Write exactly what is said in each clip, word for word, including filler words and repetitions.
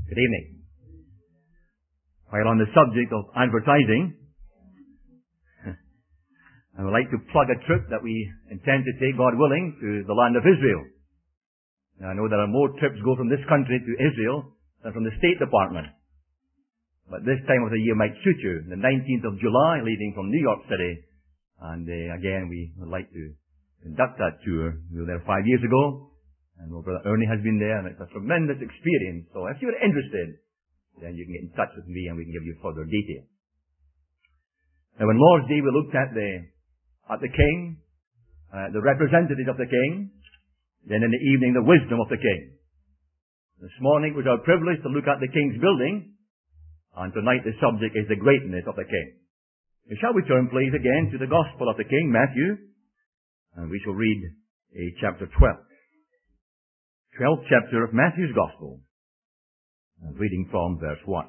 Good evening. While on the subject of advertising, I would like to plug a trip that we intend to take, God willing, to the land of Israel. Now, I know there are more trips go from this country to Israel than from the State Department. But this time of the year might suit you. The nineteenth of July, leaving from New York City. And uh, again, we would like to conduct that tour. We were there five years ago. And my brother Ernie has been there, and it's a tremendous experience. So if you're interested, then you can get in touch with me and we can give you further detail. Now, on Lord's Day, we looked at the at the king, uh, the representatives of the king, then in the evening, the wisdom of the king. This morning it was our privilege to look at the king's building, and tonight the subject is the greatness of the king. Now, shall we turn, please, again to the Gospel of the King, Matthew, and we shall read uh, chapter twelve. twelfth chapter of Matthew's Gospel, and reading from verse one.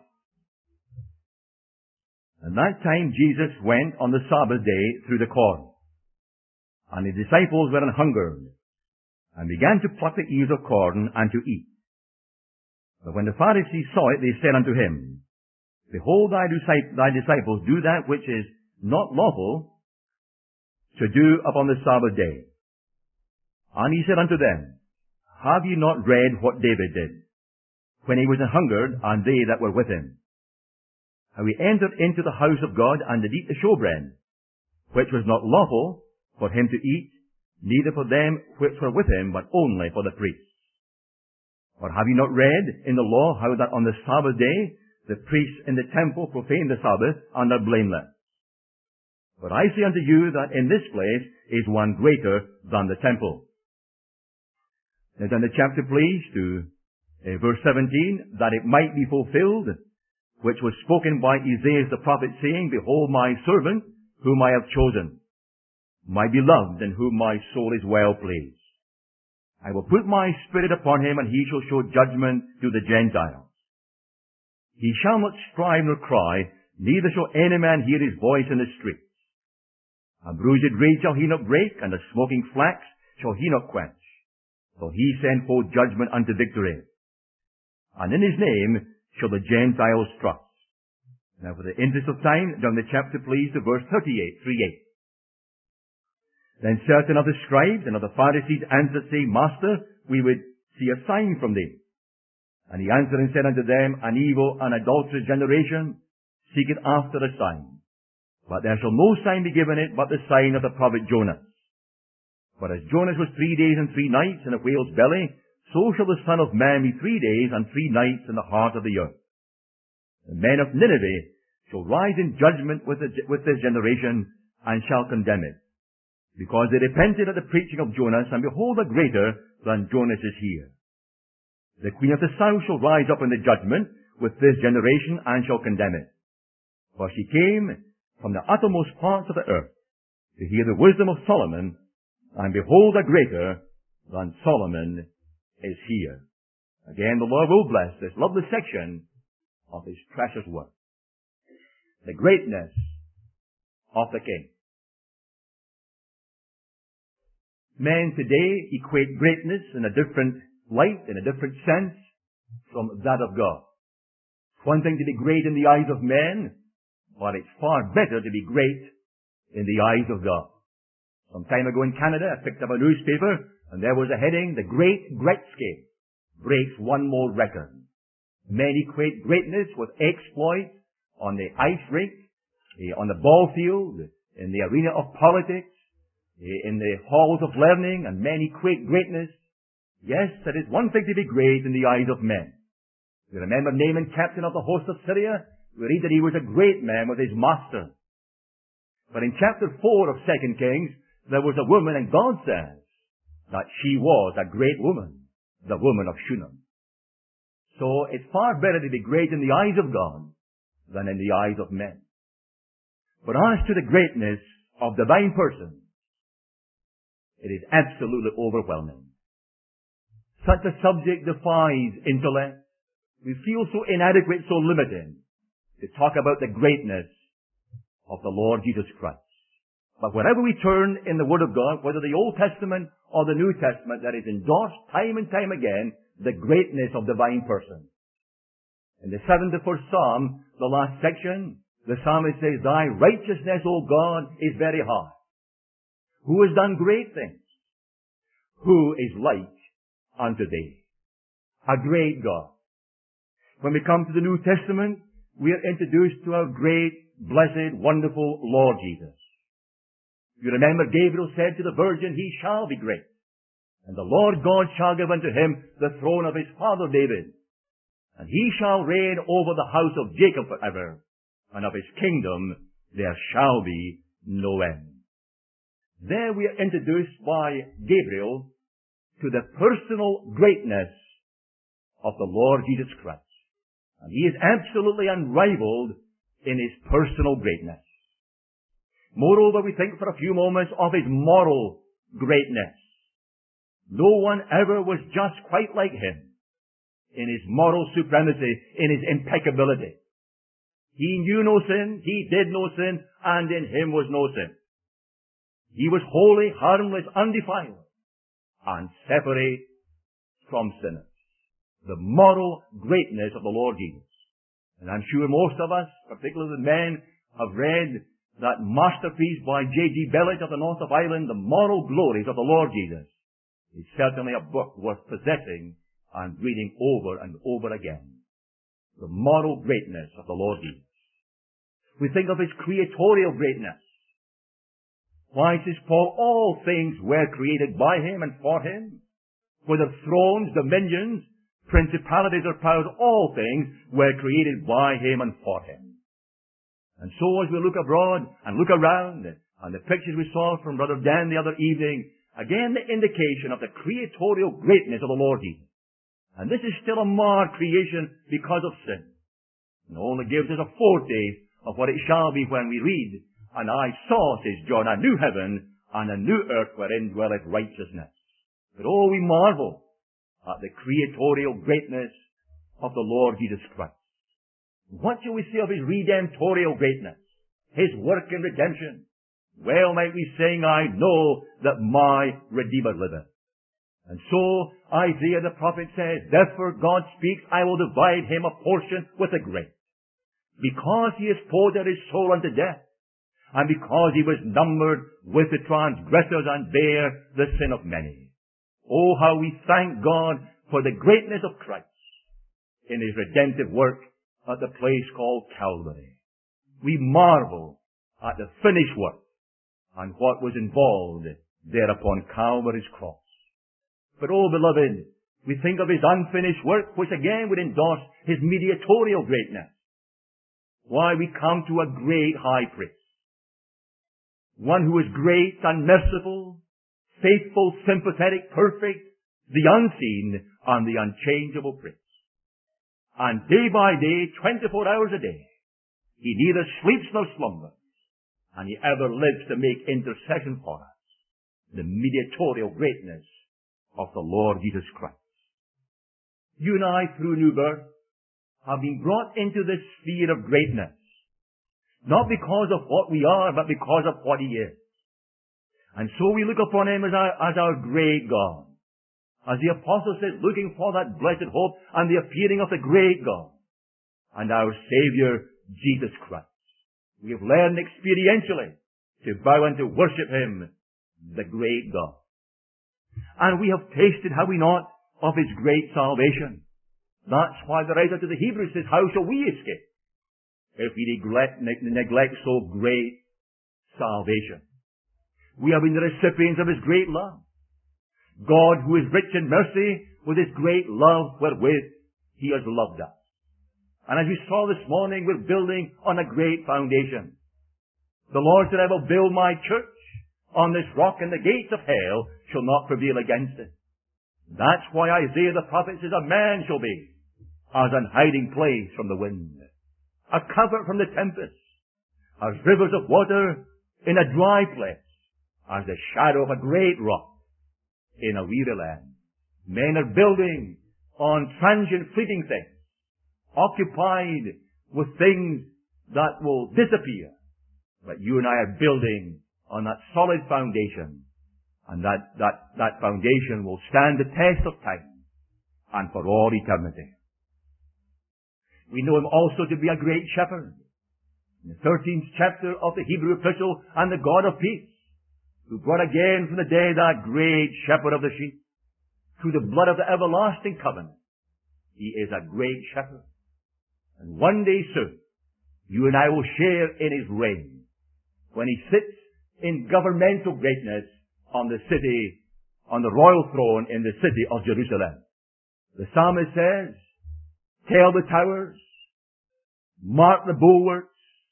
At that time Jesus went on the Sabbath day through the corn, and his disciples were an hungered, and began to pluck the ears of corn and to eat. But when the Pharisees saw it, they said unto him, Behold, thy, thy disciples do that which is not lawful to do upon the Sabbath day. And he said unto them, Have ye not read what David did, when he was an hungered, and they that were with him? How he entered into the house of God, and did eat the showbread, which was not lawful for him to eat, neither for them which were with him, but only for the priests. Or have ye not read in the law how that on the Sabbath day the priests in the temple profane the Sabbath, and are blameless? But I say unto you that in this place is one greater than the temple. Now turn the chapter, please, to uh, verse seventeen, that it might be fulfilled, which was spoken by Isaiah the prophet, saying, Behold my servant, whom I have chosen, my beloved, in whom my soul is well pleased. I will put my spirit upon him, and he shall show judgment to the Gentiles. He shall not strive nor cry, neither shall any man hear his voice in the streets. A bruised reed shall he not break, and a smoking flax shall he not quench. So he send forth judgment unto victory. And in his name shall the Gentiles trust. Now for the interest of time, down the chapter please to verse thirty-eight, three eight. Then certain of the scribes and of the Pharisees answered, saying, Master, we would see a sign from thee. And he answered and said unto them, An evil and adulterous generation seeketh after a sign. But there shall no sign be given it but the sign of the prophet Jonas. For as Jonas was three days and three nights in a whale's belly, so shall the Son of Man be three days and three nights in the heart of the earth. The men of Nineveh shall rise in judgment with, the, with this generation, and shall condemn it, because they repented at the preaching of Jonas, and behold, a greater than Jonas is here. The queen of the south shall rise up in the judgment with this generation, and shall condemn it. For she came from the uttermost parts of the earth to hear the wisdom of Solomon, and behold, a greater than Solomon is here. Again, the Lord will bless this lovely section of his precious word. The greatness of the King. Men today equate greatness in a different light, in a different sense, from that of God. It's one thing to be great in the eyes of men, but it's far better to be great in the eyes of God. Some time ago in Canada, I picked up a newspaper, and there was a heading, The Great Gretzky breaks one more record. Men equate greatness with exploits on the ice rink, on the ball field, in the arena of politics, in the halls of learning, and men equate greatness. Yes, it is one thing to be great in the eyes of men. You remember Naaman, captain of the host of Syria? We read that he was a great man with his master. But in chapter four of Second Kings, there was a woman, and God says that she was a great woman, the woman of Shunem. So it's far better to be great in the eyes of God than in the eyes of men. But as to the greatness of divine persons, it is absolutely overwhelming. Such a subject defies intellect. We feel so inadequate, so limited to talk about the greatness of the Lord Jesus Christ. But wherever we turn in the Word of God, whether the Old Testament or the New Testament, that is endorsed time and time again, the greatness of divine persons. In the seventy-first Psalm, the last section, the psalmist says, Thy righteousness, O God, is very high. Who has done great things? Who is like unto thee? A great God. When we come to the New Testament, we are introduced to our great, blessed, wonderful Lord Jesus. You remember Gabriel said to the Virgin, He shall be great, and the Lord God shall give unto him the throne of his father David, and he shall reign over the house of Jacob forever, and of his kingdom there shall be no end. There we are introduced by Gabriel to the personal greatness of the Lord Jesus Christ. And he is absolutely unrivaled in his personal greatness. Moreover, we think for a few moments of his moral greatness. No one ever was just quite like him in his moral supremacy, in his impeccability. He knew no sin, he did no sin, and in him was no sin. He was holy, harmless, undefiled, and separate from sinners. The moral greatness of the Lord Jesus. And I'm sure most of us, particularly the men, have read that masterpiece by J G Bellage of the north of Ireland, The Moral Glories of the Lord Jesus. It's certainly a book worth possessing and reading over and over again. The moral greatness of the Lord Jesus. We think of his creatorial greatness. Why, says Paul, all things were created by him and for him. Whether thrones, dominions, principalities or powers, all things were created by him and for him. And so as we look abroad and look around, and the pictures we saw from Brother Dan the other evening, again the indication of the creatorial greatness of the Lord Jesus. And this is still a marred creation because of sin. It only gives us a foretaste of what it shall be when we read, And I saw, says John, a new heaven and a new earth wherein dwelleth righteousness. But oh, we marvel at the creatorial greatness of the Lord Jesus Christ. What shall we say of his redemptorial greatness? His work in redemption. Well might we sing, I know that my Redeemer liveth. And so Isaiah the prophet says, Therefore God speaks, I will divide him a portion with the great. Because he has poured out his soul unto death, and because he was numbered with the transgressors and bare the sin of many. Oh, how we thank God for the greatness of Christ in his redemptive work at the place called Calvary. We marvel at the finished work and what was involved there upon Calvary's cross. But oh, beloved, we think of his unfinished work, which again would endorse his mediatorial greatness. Why, we come to a great high priest. One who is great and merciful, faithful, sympathetic, perfect, the unseen and the unchangeable Prince. And day by day, twenty-four hours a day, he neither sleeps nor slumbers, and he ever lives to make intercession for us. The mediatorial greatness of the Lord Jesus Christ. You and I, through new birth, have been brought into this sphere of greatness, not because of what we are, but because of what he is. And so we look upon him as our, as our great God. As the apostle says, looking for that blessed hope and the appearing of the great God and our Savior, Jesus Christ. We have learned experientially to bow and to worship him, the great God. And we have tasted, have we not, of his great salvation. That's why the writer to the Hebrews says, How shall we escape if we neglect, neglect so great salvation? We have been the recipients of his great love. God, who is rich in mercy, with his great love wherewith he has loved us. And as we saw this morning, we're building on a great foundation. The Lord said, I will build my church on this rock, and the gates of hell shall not prevail against it. That's why Isaiah the prophet says, A man shall be as an hiding place from the wind, a cover from the tempest, as rivers of water in a dry place, as the shadow of a great rock in a weary land. Men are building on transient, fleeting things, occupied with things that will disappear. But you and I are building on that solid foundation, and that, that, that foundation will stand the test of time and for all eternity. We know him also to be a great shepherd. In the thirteenth chapter of the Hebrew epistle, and the God of peace, who brought again from the dead that great shepherd of the sheep, through the blood of the everlasting covenant. He is a great shepherd. And one day soon, you and I will share in his reign, when he sits in governmental greatness on the city, on the royal throne in the city of Jerusalem. The psalmist says, "Tell the towers, mark the bulwarks,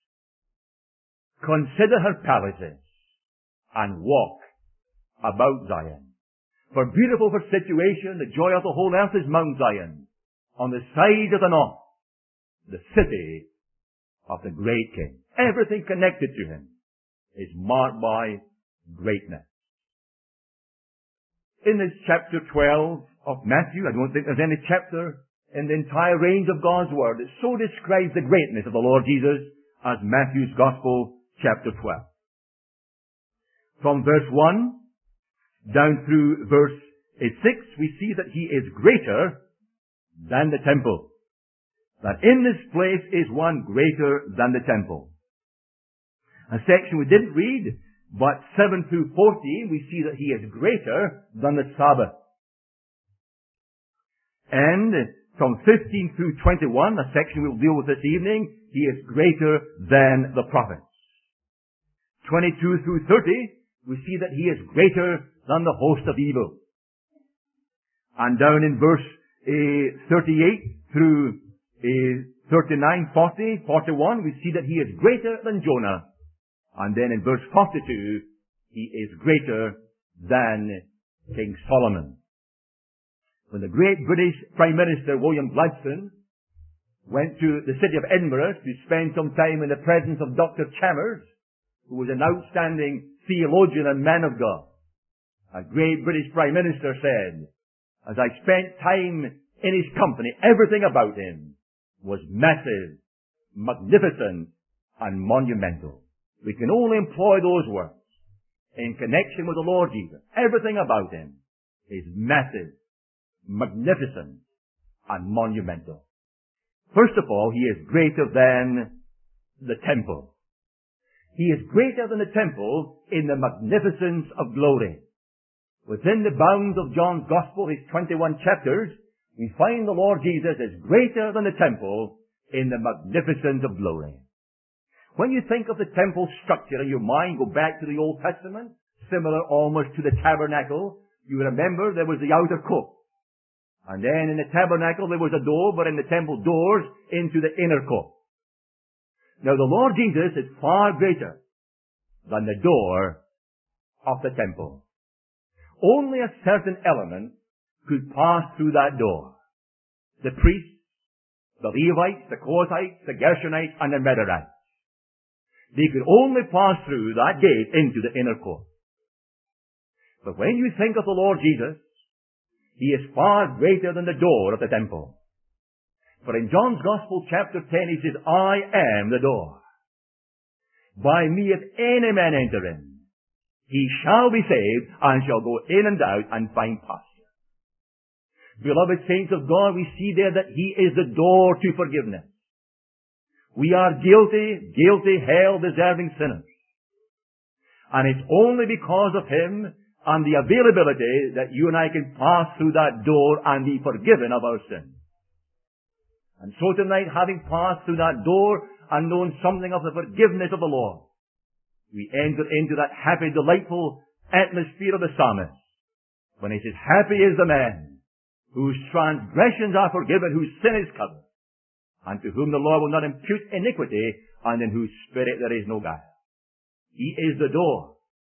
consider her palaces, and walk about Zion. For beautiful for situation, the joy of the whole earth is Mount Zion, on the side of the north, the city of the great King." Everything connected to him is marked by greatness. In this chapter twelve of Matthew, I don't think there's any chapter in the entire range of God's Word that so describes the greatness of the Lord Jesus as Matthew's Gospel, chapter twelve. From verse one down through verse six, we see that he is greater than the temple. That in this place is one greater than the temple. A section we didn't read, but seven through fourteen, we see that he is greater than the Sabbath. And from fifteen through twenty-one, a section we'll deal with this evening, he is greater than the prophets. twenty-two through thirty, we see that he is greater than the host of evil. And down in verse uh, thirty-eight through uh, thirty-nine, forty, forty-one, we see that he is greater than Jonah. And then in verse forty-two, he is greater than King Solomon. When the great British Prime Minister William Gladstone went to the city of Edinburgh to spend some time in the presence of Doctor Chalmers, who was an outstanding theologian and man of God, a great British Prime Minister said, "As I spent time in his company, everything about him was massive, magnificent, and monumental." We can only employ those words in connection with the Lord Jesus. Everything about him is massive, magnificent, and monumental. First of all, he is greater than the temple. He is greater than the temple in the magnificence of glory. Within the bounds of John's Gospel, his twenty-one chapters, we find the Lord Jesus is greater than the temple in the magnificence of glory. When you think of the temple structure in your mind, go back to the Old Testament, similar almost to the tabernacle, you remember there was the outer court. And then in the tabernacle there was a door, but in the temple doors into the inner court. Now the Lord Jesus is far greater than the door of the temple. Only a certain element could pass through that door. The priests, the Levites, the Kohathites, the Gershonites, and the Merarites. They could only pass through that gate into the inner court. But when you think of the Lord Jesus, he is far greater than the door of the temple. For in John's Gospel chapter ten he says, "I am the door. By me if any man enter in, he shall be saved and shall go in and out and find pasture." Beloved saints of God, we see there that he is the door to forgiveness. We are guilty, guilty, hell-deserving sinners. And it's only because of him and the availability that you and I can pass through that door and be forgiven of our sins. And so tonight, having passed through that door and known something of the forgiveness of the Lord, we enter into that happy, delightful atmosphere of the psalmist, when he says, "Happy is the man whose transgressions are forgiven, whose sin is covered, and to whom the Lord will not impute iniquity, and in whose spirit there is no guile." He is the door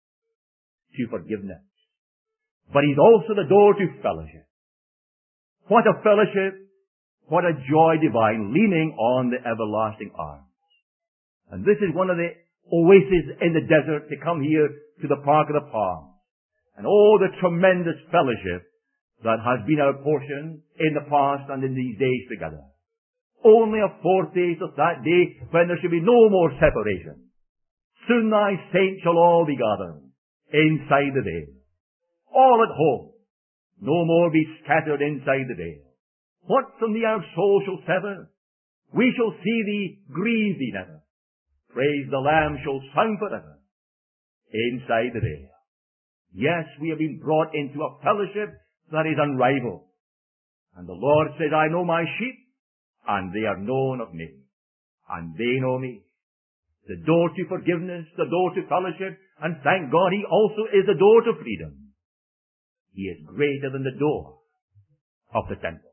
to forgiveness. But he's also the door to fellowship. What a fellowship, what a joy divine, leaning on the everlasting arms. And this is one of the oases in the desert to come here to the Park of the Palms. And oh, the tremendous fellowship that has been our portion in the past and in these days together. Only a foretaste of that day when there shall be no more separation. Soon thy saints shall all be gathered inside the veil. All at home. No more be scattered inside the veil. What from thee our soul shall sever? We shall see thee, grieve thee never. Praise the Lamb shall sound forever inside the veil. Yes, we have been brought into a fellowship that is unrivaled. And the Lord says, I know my sheep, and they are known of me, and they know me. The door to forgiveness, the door to fellowship, and thank God He also is the door to freedom. He is greater than the door of the temple.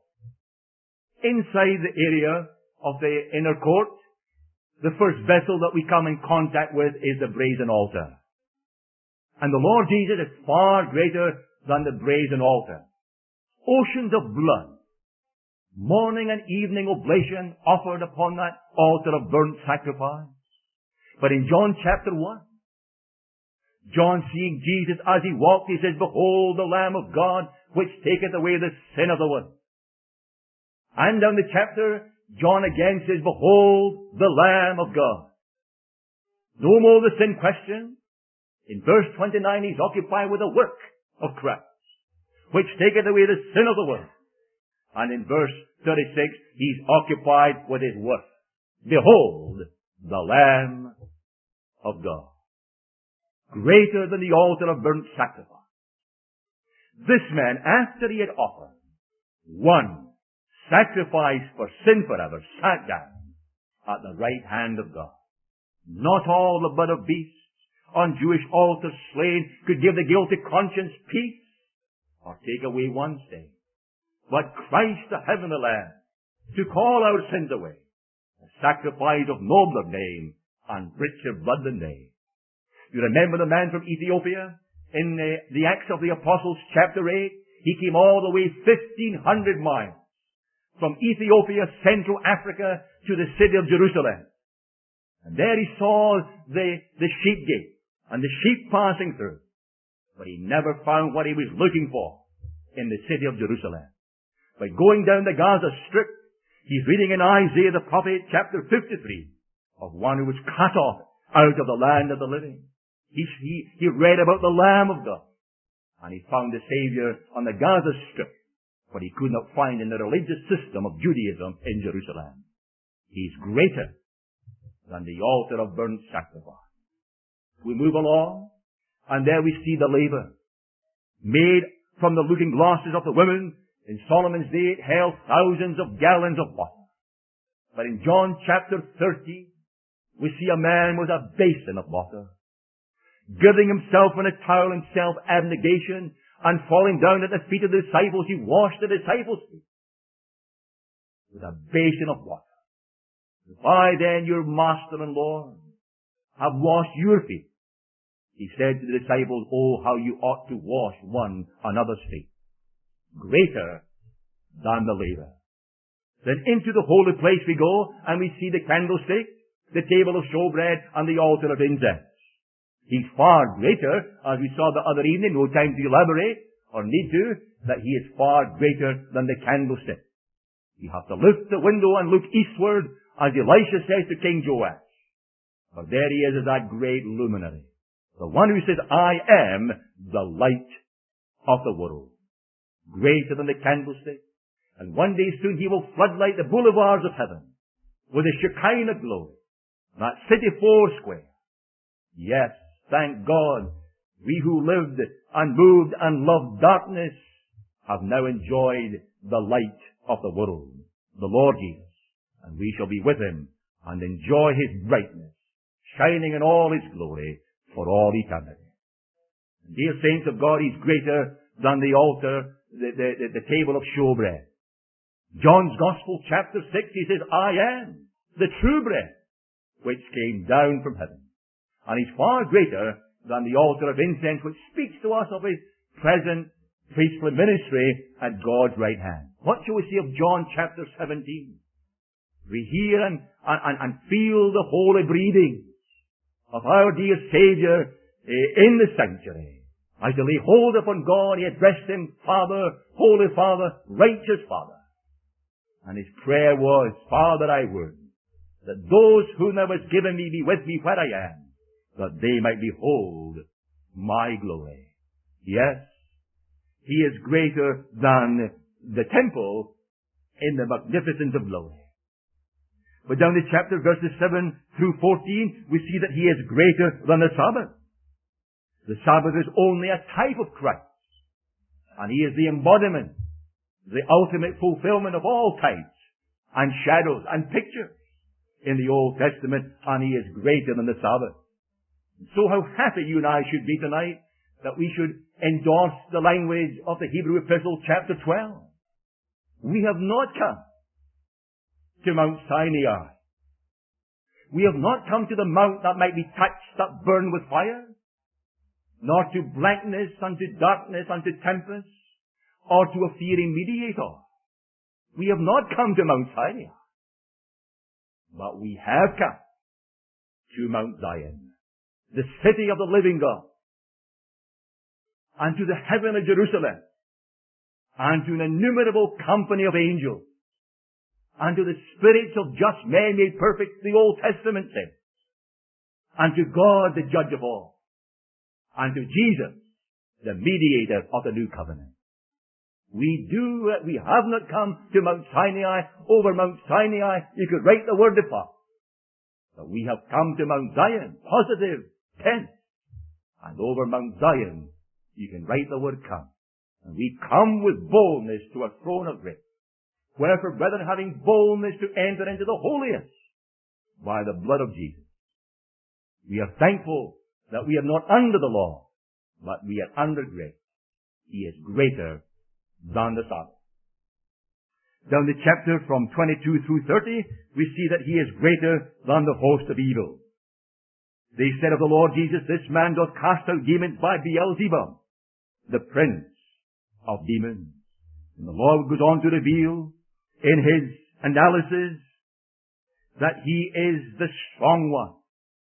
Inside the area of the inner court, the first vessel that we come in contact with is the brazen altar. And the Lord Jesus is far greater than the brazen altar. Oceans of blood, morning and evening oblation offered upon that altar of burnt sacrifice. But in John chapter one, John seeing Jesus as He walked, he says, Behold the Lamb of God, which taketh away the sin of the world. And down the chapter, John again says, Behold the Lamb of God. No more the sin question. In verse twenty-nine, he's occupied with the work of Christ, which taketh away the sin of the world. And in verse thirty-six, he's occupied with his work. Behold the Lamb of God, greater than the altar of burnt sacrifice. This man, after he had offered one sacrifice for sin forever, sat down at the right hand of God. Not all the blood of beasts on Jewish altars slain could give the guilty conscience peace or take away one stain. But Christ, the heavenly Lamb, to call our sins away, a sacrifice of nobler name and richer blood than they. You remember the man from Ethiopia in the, the Acts of the Apostles chapter eight? He came all the way fifteen hundred miles from Ethiopia, Central Africa, to the city of Jerusalem. And there he saw the, the sheep gate and the sheep passing through. But he never found what he was looking for in the city of Jerusalem. By going down the Gaza Strip, he's reading in Isaiah the prophet, chapter fifty-three, of one who was cut off out of the land of the living. He, he, he read about the Lamb of God, and he found the Savior on the Gaza Strip, but he could not find in the religious system of Judaism in Jerusalem. He's greater than the altar of burnt sacrifice. We move along, and there we see the laver made from the looking glasses of the women. In Solomon's day, it held thousands of gallons of water. But in John chapter thirty, we see a man with a basin of water, girding himself in a towel in self-abnegation, and falling down at the feet of the disciples, he washed the disciples' feet with a basin of water. If I then, your master and Lord, have washed your feet, he said to the disciples, oh, how you ought to wash one another's feet. Greater than the laver. Then into the holy place we go, and we see the candlestick, the table of showbread, and the altar of incense. He's far greater, as we saw the other evening, no time to elaborate, or need to, that he is far greater than the candlestick. You have to lift the window and look eastward, as Elisha says to King Joash. For there he is as that great luminary. The one who says, I am the light of the world. Greater than the candlestick. And one day soon he will floodlight the boulevards of heaven with a Shekinah glory. That city four square. Yes, thank God, we who lived and moved and loved darkness have now enjoyed the light of the world, the Lord Jesus. And we shall be with him and enjoy his brightness, shining in all his glory for all eternity. Dear saints of God, he's greater than the altar, the, the, the, the table of showbread. John's Gospel, chapter six, he says, I am the true bread which came down from heaven. And he's far greater than the altar of incense, which speaks to us of his present priestly ministry at God's right hand. What shall we see of John chapter seventeen? We hear and, and, and feel the holy breathing of our dear Savior in the sanctuary. As he lay hold upon God, he addressed him, Father, Holy Father, Righteous Father. And his prayer was, Father, I would that those whom thou hast given me be with me where I am, that they might behold my glory. Yes, he is greater than the temple in the magnificence of glory. But down the chapter, verses seven through fourteen, we see that He is greater than the Sabbath. The Sabbath is only a type of Christ. And He is the embodiment, the ultimate fulfillment of all types and shadows and pictures in the Old Testament, and He is greater than the Sabbath. So how happy you and I should be tonight that we should endorse the language of the Hebrew Epistle, chapter twelve. We have not come to Mount Sinai. We have not come to the mount that might be touched, that burned with fire, nor to blankness, and to darkness, and to tempest, or to a fearing mediator. We have not come to Mount Sinai, but we have come to Mount Zion, the city of the living God, and to the heavenly Jerusalem, and to an innumerable company of angels, and to the spirits of just men made perfect, the Old Testament says, and to God, the judge of all, and to Jesus, the mediator of the new covenant. We do, we have not come to Mount Sinai. Over Mount Sinai, you could write the word apart. But we have come to Mount Zion, positive tense. And over Mount Zion, you can write the word come. And we come with boldness to a throne of grace. Wherefore, brethren, having boldness to enter into the holiest by the blood of Jesus, we are thankful that we are not under the law, but we are under grace. He is greater than the Sabbath. Down the chapter from twenty-two through thirty, we see that He is greater than the host of evil. They said of the Lord Jesus, this man doth cast out demons by Beelzebub, the prince of demons. And the Lord goes on to reveal in His analysis that He is the strong one.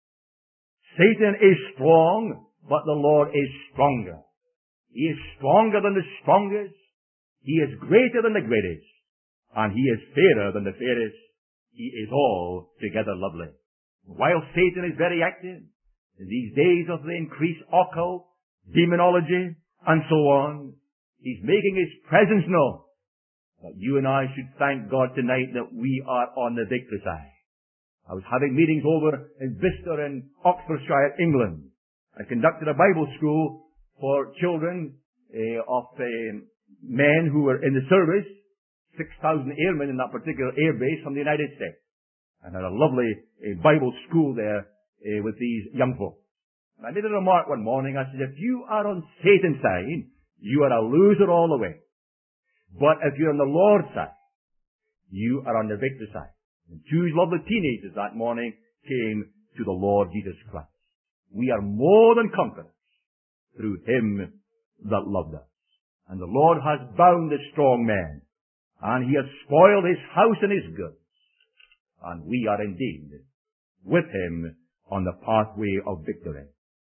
Satan is strong, but the Lord is stronger. He is stronger than the strongest. He is greater than the greatest. And He is fairer than the fairest. He is altogether lovely. While Satan is very active in these days of the increased occult, demonology, and so on, he's making his presence known. But you and I should thank God tonight that we are on the victory side. I was having meetings over in Bicester in Oxfordshire, England. I conducted a Bible school for children uh, of uh, men who were in the service, six thousand airmen in that particular air base from the United States. And had a lovely uh, Bible school there uh, with these young folks. And I made a remark one morning. I said, if you are on Satan's side, you are a loser all the way. But if you're on the Lord's side, you are on the victory side. And two lovely teenagers that morning came to the Lord Jesus Christ. We are more than conquerors through Him that loved us. And the Lord has bound the strong man, and He has spoiled his house and his goods. And we are indeed with Him on the pathway of victory.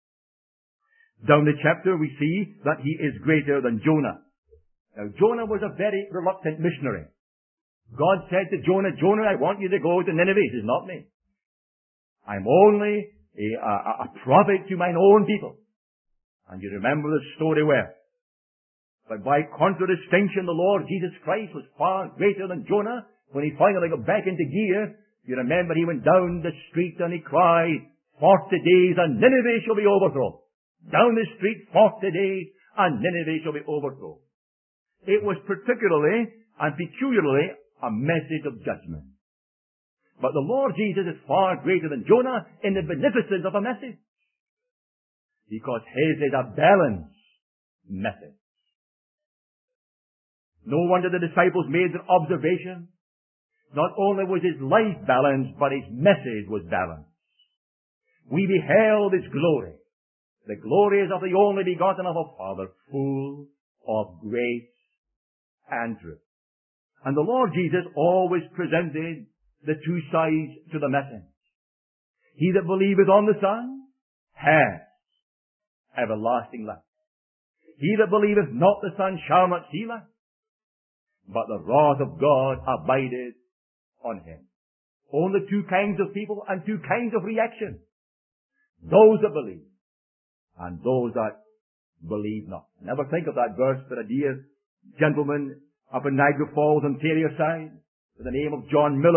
Down the chapter we see that He is greater than Jonah. Now Jonah was a very reluctant missionary. God said to Jonah, Jonah, I want you to go to Nineveh. He says, not me. I'm only a, a, a prophet to mine own people. And you remember the story well. But by contradistinction, the Lord Jesus Christ was far greater than Jonah. When he finally got back into gear, you remember he went down the street and he cried, forty days and Nineveh shall be overthrown. Down the street, forty days and Nineveh shall be overthrown. It was particularly and peculiarly a message of judgment. But the Lord Jesus is far greater than Jonah in the beneficence of a message. Because His is a balanced message. No wonder the disciples made an observation. Not only was His life balanced, but His message was balanced. We beheld His glory. The glory is of the only begotten of a Father, full of grace and truth. And the Lord Jesus always presented the two sides to the message. He that believeth on the Son hath everlasting life. He that believeth not the Son shall not see life, but the wrath of God abideth on him. Only two kinds of people and two kinds of reaction. Those that believe and those that believe not. Never think of that verse that a dear gentleman up in Niagara Falls, Ontario side, with the name of John Miller,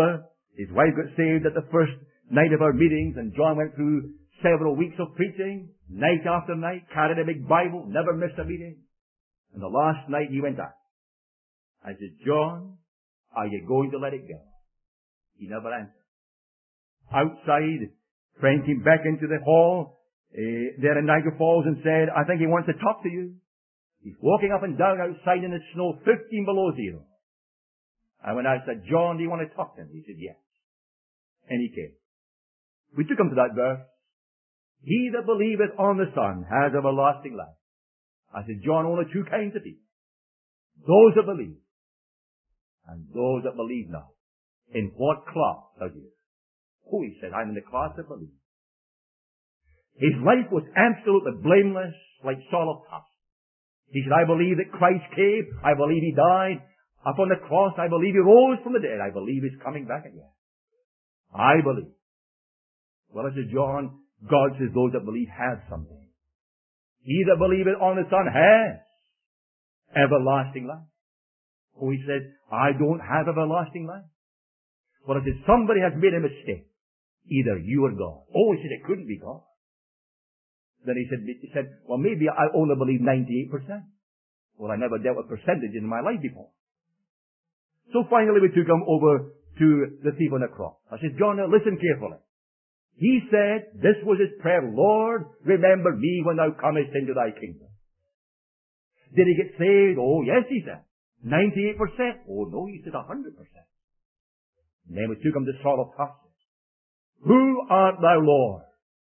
His wife got saved at the first night of our meetings, and John went through several weeks of preaching, night after night, carried a big Bible, never missed a meeting. And the last night he went out. I said, John, are you going to let it go? He never answered. Outside, a friend came back into the hall uh, there in Niagara Falls and said, I think he wants to talk to you. He's walking up and down outside in the snow, fifteen below zero. And when I said, John, do you want to talk to him? He said, yes. And he came. We took him to that verse. He that believeth on the Son has everlasting life. I said, John, only two kinds of people. Those that believe and those that believe not. In what class are you? Oh, he said, I'm in the class that believes. His life was absolutely blameless, like Saul of Tarsus. He said, I believe that Christ came. I believe he died upon the cross. I believe he rose from the dead. I believe he's coming back again. I believe. Well, I said, John, God says those that believe have something. He that believeth on the Son has everlasting life. Oh, he said, I don't have everlasting life. Well, I said, somebody has made a mistake. Either you or God. Oh, he said, it couldn't be God. Then he said, he said, well, maybe I only believe ninety-eight percent. Well, I never dealt with percentage in my life before. So finally we took him over to the thief on the cross. I said, John, now listen carefully. He said, this was his prayer, Lord, remember me when thou comest into thy kingdom. Did he get saved? Oh, yes, he said. ninety-eight percent. Oh, no, he said one hundred percent. And then we took him to Saul of Tarsus. Who art thou, Lord?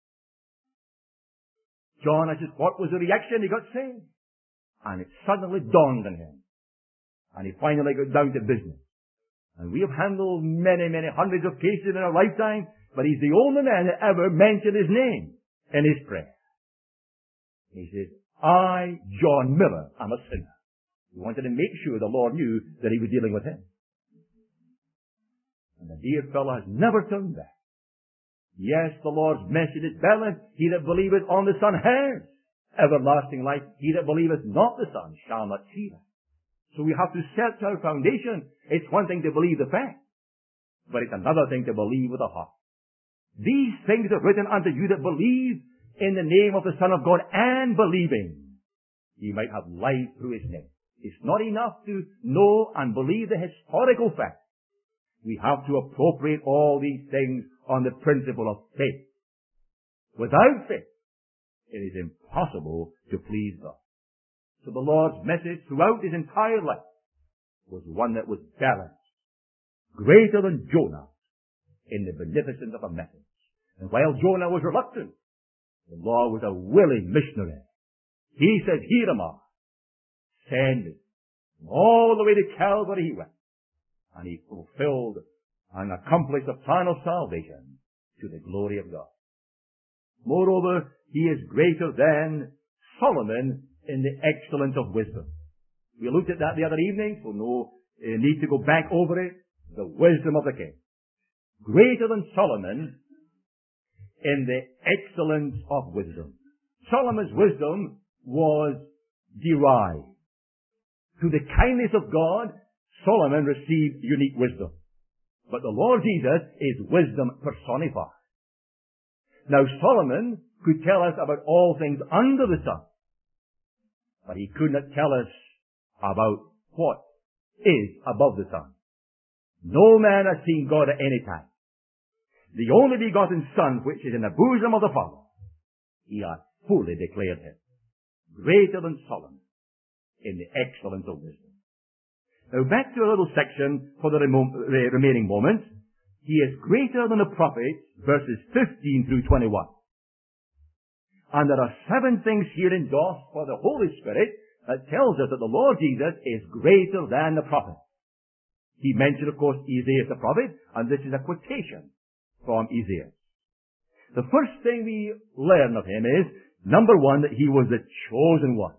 John, I said, what was the reaction? He got saved. And it suddenly dawned on him. And he finally got down to business. And we have handled many, many hundreds of cases in our lifetime, but he's the only man that ever mentioned his name in his prayer. He says, I, John Miller, am a sinner. He wanted to make sure the Lord knew that he was dealing with him. And the dear fellow has never turned back. Yes, the Lord's message is valid. He that believeth on the Son has everlasting life. He that believeth not the Son shall not see it. So we have to search our foundation. It's one thing to believe the fact, but it's another thing to believe with the heart. These things are written unto you that believe in the name of the Son of God, and believing ye might have life through his name. It's not enough to know and believe the historical fact. We have to appropriate all these things on the principle of faith. Without faith, it is impossible to please God. So the Lord's message throughout his entire life was one that was balanced, greater than Jonah in the beneficence of a message. And while Jonah was reluctant, the Lord was a willing missionary. He said, here am I, send me. All the way to Calvary he went. And he fulfilled and accomplished the plan of salvation to the glory of God. Moreover, he is greater than Solomon in the excellence of wisdom. We looked at that the other evening, so no uh, need to go back over it. The wisdom of the king. Greater than Solomon in the excellence of wisdom. Solomon's wisdom was derived. Through the kindness of God, Solomon received unique wisdom. But the Lord Jesus is wisdom personified. Now Solomon could tell us about all things under the sun, but he could not tell us about what is above the sun. No man has seen God at any time. The only begotten Son, which is in the bosom of the Father, he hath fully declared him. Greater than Solomon in the excellence of wisdom. Now back to a little section for the remo- remaining moments. He is greater than the prophets, verses fifteen through twenty-one. And there are seven things here endorsed for the Holy Spirit that tells us that the Lord Jesus is greater than the prophets. He mentioned, of course, Isaiah the prophet, and this is a quotation from Isaiah. The first thing we learn of him is, number one, that he was the chosen one.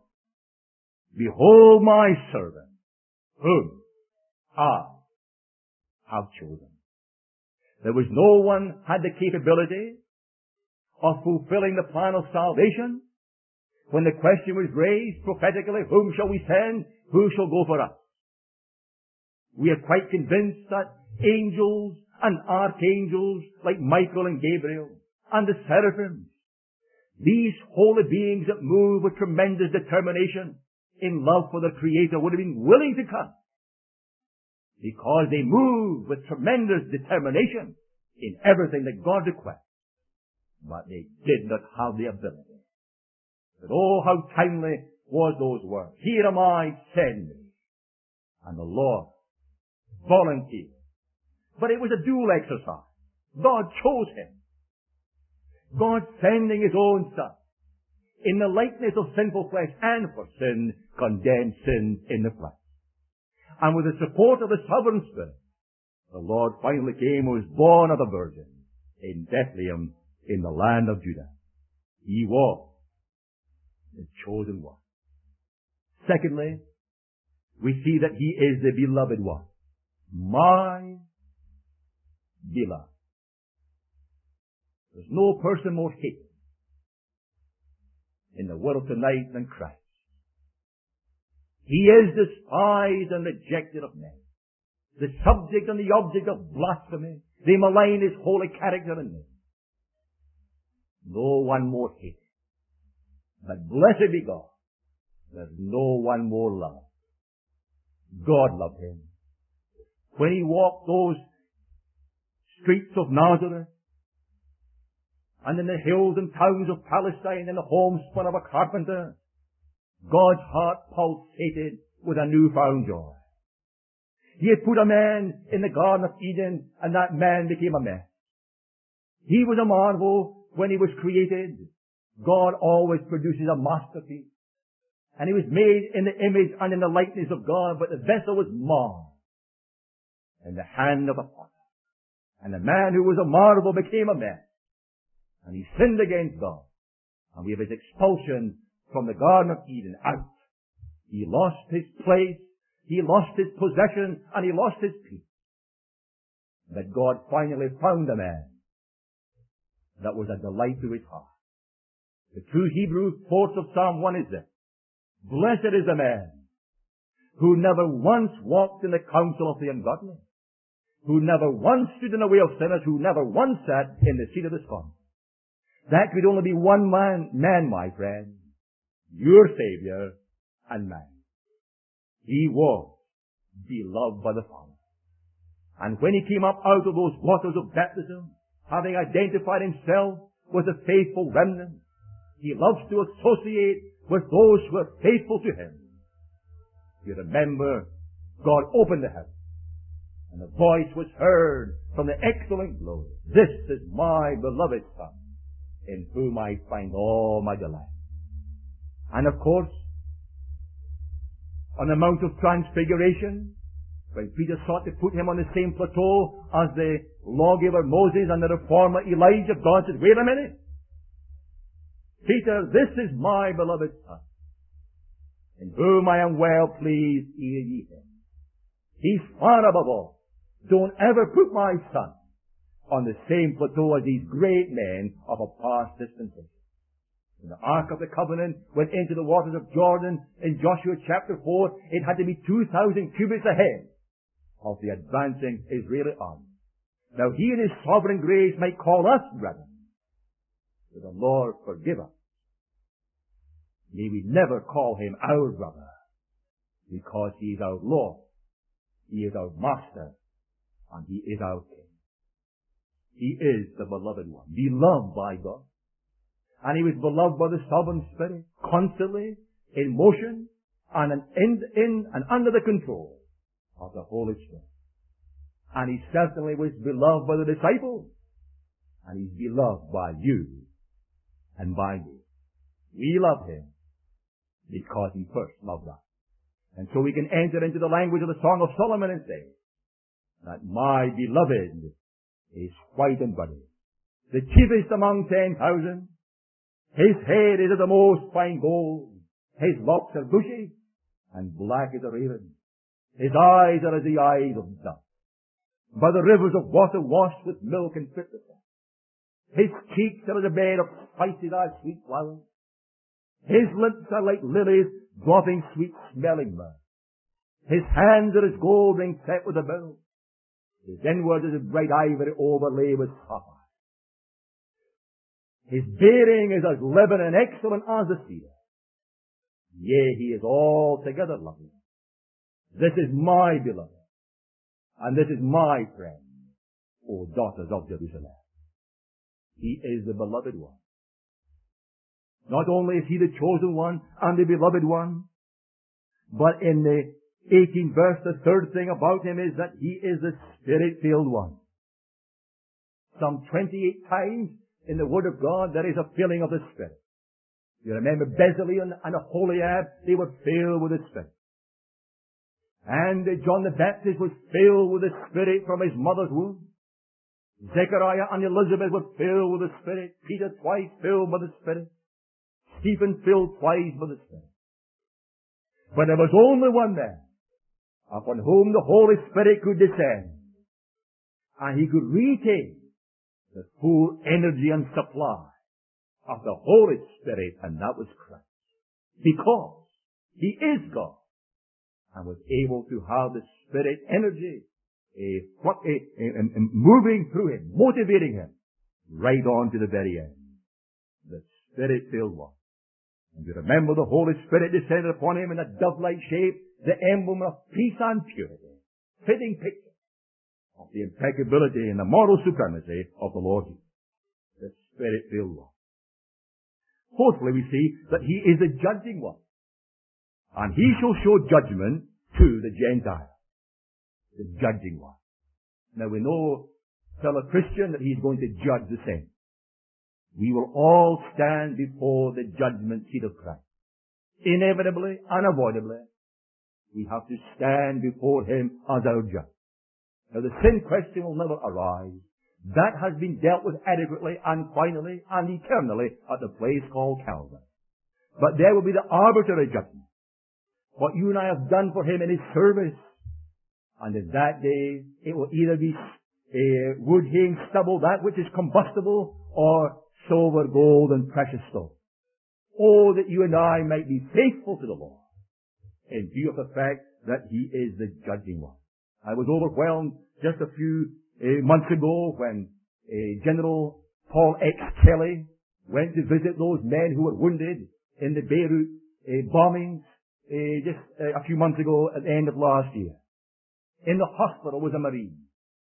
Behold my servant, whom I have chosen. There was no one had the capability of fulfilling the plan of salvation. When the question was raised prophetically, whom shall we send? Who shall go for us? We are quite convinced that angels and archangels like Michael and Gabriel, and the seraphims. These holy beings that move with tremendous determination in love for their Creator would have been willing to come, because they move with tremendous determination in everything that God requests. But they did not have the ability. But oh, how timely was those words. Here am I, send me. And the Lord volunteered. But it was a dual exercise. God chose him. God sending his own Son in the likeness of sinful flesh, and for sin, condemned sin in the flesh. And with the support of the sovereign Spirit, the Lord finally came and was born of a virgin in Bethlehem in the land of Judah. He was the chosen one. Secondly, we see that he is the beloved one. My beloved. There's no person more hated in the world tonight than Christ. He is despised and rejected of men, the subject and the object of blasphemy. They malign his holy character and name. No one more hated. But blessed be God, there's no one more loved. God loved him. When he walked those streets of Nazareth, and in the hills and towns of Palestine, in the homespun of a carpenter, God's heart pulsated with a newfound joy. He had put a man in the Garden of Eden, and that man became a mess. He was a marvel when he was created. God always produces a masterpiece. And he was made in the image and in the likeness of God, but the vessel was marred in the hand of a potter. And the man who was a marvel became a mess. And he sinned against God. And we have his expulsion from the Garden of Eden out. He lost his place, he lost his possession, and he lost his peace. But God finally found a man that was a delight to his heart. The true Hebrew force of Psalm one is this: blessed is the man who never once walked in the counsel of the ungodly, who never once stood in the way of sinners, who never once sat in the seat of the scornful. That could only be one man, man, my friend, your Savior and mine. He was beloved by the Father. And when he came up out of those waters of baptism, having identified himself with the faithful remnant, he loves to associate with those who are faithful to him. You remember, God opened the heaven, and a voice was heard from the excellent glory. This is my beloved Son, in whom I find all my delight. And of course, on the Mount of Transfiguration, when Peter sought to put him on the same plateau as the lawgiver Moses and the reformer Elijah, God said, wait a minute. Peter, this is my beloved Son, in whom I am well pleased, hear ye him. He's far above all. Don't ever put my Son on the same plateau as these great men of a past dispensation. When the Ark of the Covenant went into the waters of Jordan in Joshua chapter four, it had to be two thousand cubits ahead of the advancing Israeli army. Now he in his sovereign grace might call us brethren. May the Lord forgive us. May we never call him our brother, because he is our Lord, he is our Master, and he is our King. He is the beloved one, beloved by God. And he was beloved by the sovereign Spirit, constantly in motion and in, in and under the control of the Holy Spirit. And he certainly was beloved by the disciples. And he's beloved by you and by me. We love him because he first loved us. And so we can enter into the language of the Song of Solomon and say that my beloved is white and ruddy, the chiefest among ten thousand. His head is of the most fine gold. His locks are bushy and black as a raven. His eyes are as the eyes of doves, by the rivers of water washed with milk and fit. His cheeks are as a bed of spices as sweet flowers. His lips are like lilies dropping sweet smelling myrrh. His hands are as gold ring set with a beryl. His inward is as bright ivory overlaid with sapphire. His bearing is as living and excellent as the cedar. Yea, he is altogether lovely. This is my beloved, and this is my friend, O daughters of Jerusalem. He is the beloved one. Not only is he the chosen one and the beloved one, but in the eighteenth verse, the third thing about him is that he is the Spirit-filled one. Some twenty-eight times in the Word of God there is a filling of the Spirit. You remember Bezalel and Aholiab, they were filled with the Spirit. And John the Baptist was filled with the Spirit from his mother's womb. Zechariah and Elizabeth were filled with the Spirit. Peter twice filled with the Spirit. Stephen filled twice with the Spirit. But there was only one man upon whom the Holy Spirit could descend, and he could retain the full energy and supply of the Holy Spirit, and that was Christ. Because he is God and was able to have the Spirit energy a, a, a, a, moving through him, motivating him right on to the very end. The Spirit-filled one. And you remember the Holy Spirit descended upon him in a dove-like shape, the emblem of peace and purity. Fitting picture of the impeccability and the moral supremacy of the Lord Jesus. The Spirit-filled one. Fourthly, we see that he is the judging one. And he shall show judgment to the Gentiles. The judging one. Now we know, fellow Christian, that he's going to judge the saints. We will all stand before the judgment seat of Christ. Inevitably, unavoidably, we have to stand before him as our judge. Now the sin question will never arise. That has been dealt with adequately and finally and eternally at the place called Calvary. But there will be the arbitrary judgment. What you and I have done for him in his service. And in that day, it will either be uh, wood, hay, and stubble, that which is combustible, or silver, gold, and precious stone. Oh, that you and I might be faithful to the Lord in view of the fact that he is the judging one. I was overwhelmed just a few uh, months ago when uh, General Paul X. Kelly went to visit those men who were wounded in the Beirut uh, bombings uh, just uh, a few months ago at the end of last year. In the hospital was a Marine.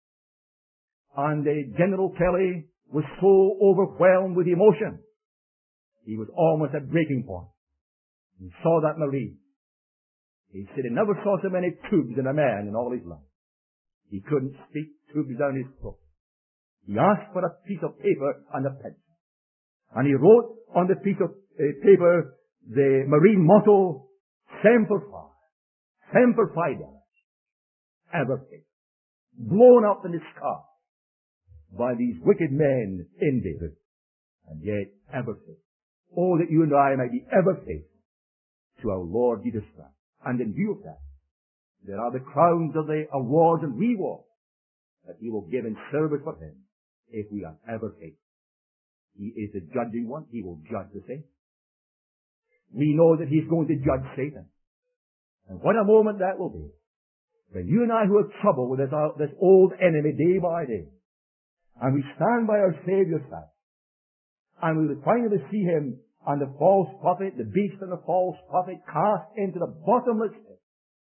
And uh, General Kelly was so overwhelmed with emotion. He was almost at breaking point. He saw that Marine. He said he never saw so many tubes in a man in all his life. He couldn't speak, tubes down his throat. He asked for a piece of paper and a pencil. And he wrote on the piece of uh, paper the Marine motto, Semper Fi, Semper Fidelis, ever faithful. Blown up in the sky by these wicked men in David, and yet ever faithful. Oh, that you and I might be ever faithful to our Lord Jesus Christ. And in view of that, there are the crowns of the awards and rewards that he will give in service for him if we are ever faithful. He is the judging one. He will judge the saints. We know that he's going to judge Satan. And what a moment that will be. When you and I who have trouble with this, uh, this old enemy day by day, and we stand by our Savior's side, and we will finally see him and the false prophet, the beast and the false prophet cast into the bottomless pit.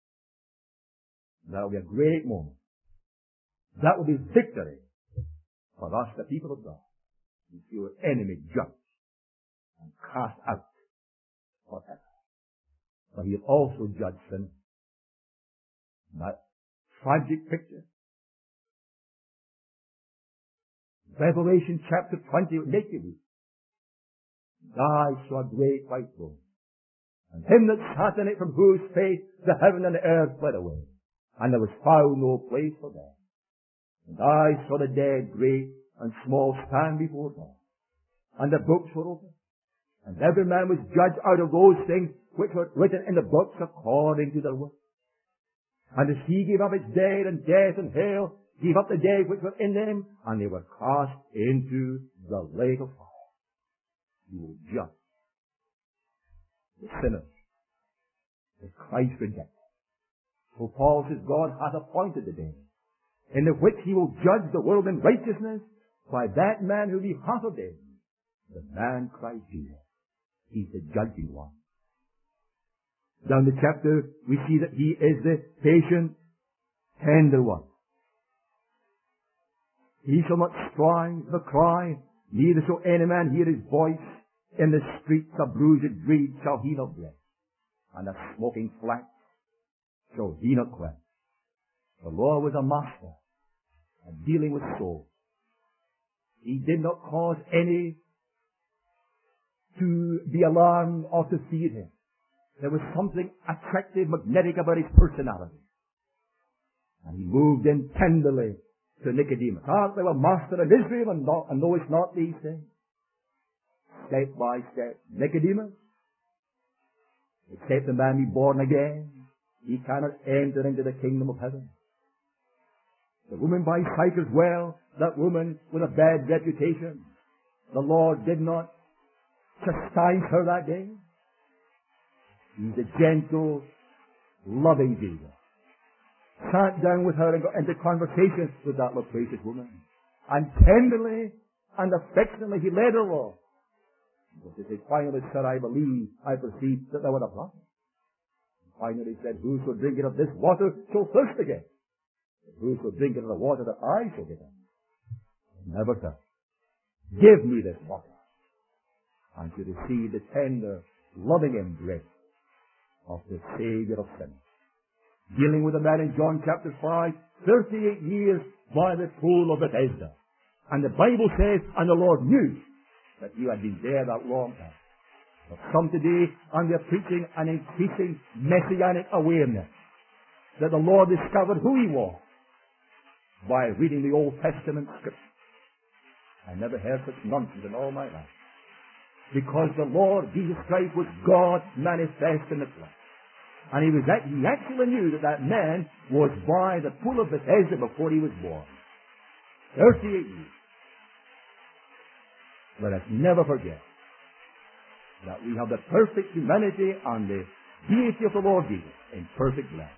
That will be a great moment. That will be victory for us, the people of God. We see our enemy judged and cast out forever. But he'll also judge sin. That tragic picture. Revelation chapter twenty will make you weep. I saw a great white throne, and him that sat in it, from whose face the heaven and the earth fled away, and there was found no place for them. And I saw the dead, great and small, stand before God, and the books were opened, and every man was judged out of those things which were written in the books according to their works. And the sea gave up its dead, and death and hell gave up the dead which were in them, and they were cast into the lake of fire. You will judge the sinners, the Christ rejected. So Paul says, God hath appointed the day in the which he will judge the world in righteousness by that man who be half of them, the man Christ Jesus. He's the judging one. Down the chapter, we see that he is the patient, tender one. He shall not strive nor cry, neither shall any man hear his voice. In the streets a bruised reed shall he not break, and a smoking flax shall he not quench. The Lord was a master of dealing with souls. He did not cause any to be alarmed or to fear him. There was something attractive, magnetic about his personality. And he moved in tenderly to Nicodemus. Art thou a master in Israel and, not, and knowest not these things? Step by step. Nicodemus, except the man be born again, he cannot enter into the kingdom of heaven. The woman by Sychar's well, that woman with a bad reputation, the Lord did not chastise her that day. He's a gentle, loving Jesus. Sat down with her and got into conversation with that loquacious woman. And tenderly and affectionately he led her on. But he said, finally, sir, I believe, I perceive that thou art a prophet. Finally he said, who shall drink it of this water shall thirst again. But who shall drink it of the water that I shall give him? Never thirst. Give me this water. And to receive the tender, loving embrace of the Savior of sinners. Dealing with a man in John chapter five, thirty-eight years by the pool of Bethesda. And the Bible says, and the Lord knew that you had been there that long time. But some today, and they're preaching an increasing messianic awareness that the Lord discovered who He was by reading the Old Testament scripture. I never heard such nonsense in all my life. Because the Lord Jesus Christ was God manifest in the flesh. And he was that, he actually knew that that man was by the pool of Bethesda before he was born. thirty-eight years. Let us never forget that we have the perfect humanity and the deity of the Lord Jesus in perfect life.